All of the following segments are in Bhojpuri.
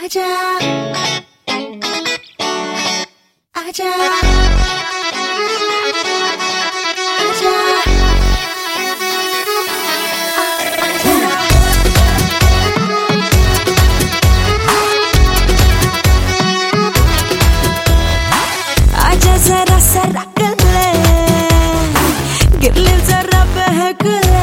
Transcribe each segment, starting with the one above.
आजा आजा आजा आजा जरा सरक ले गिर ले जरा बहक ले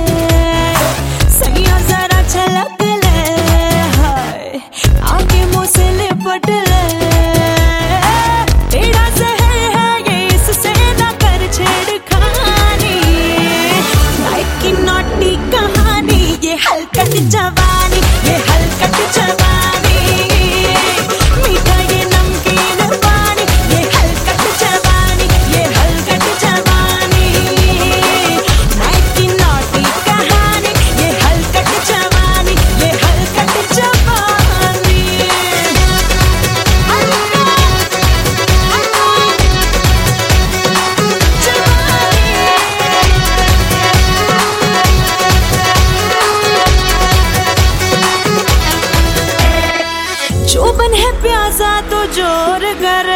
सैया जरा छलक ले हाय आगे मुँह से लिपट ले तेरा जहर है ये इससे ना कर छेड़खानी लाइक की नॉटी कहानी ये हलकट जवानी ये हलकट जवानी मीठा ये नमकीन पानी ये हलकट जवानी ये हलकट जवानी लाइक की नॉटी कहानी ये हलकट जवानी ये हलकट जवानी जोबन है प्यासा तो जोर कर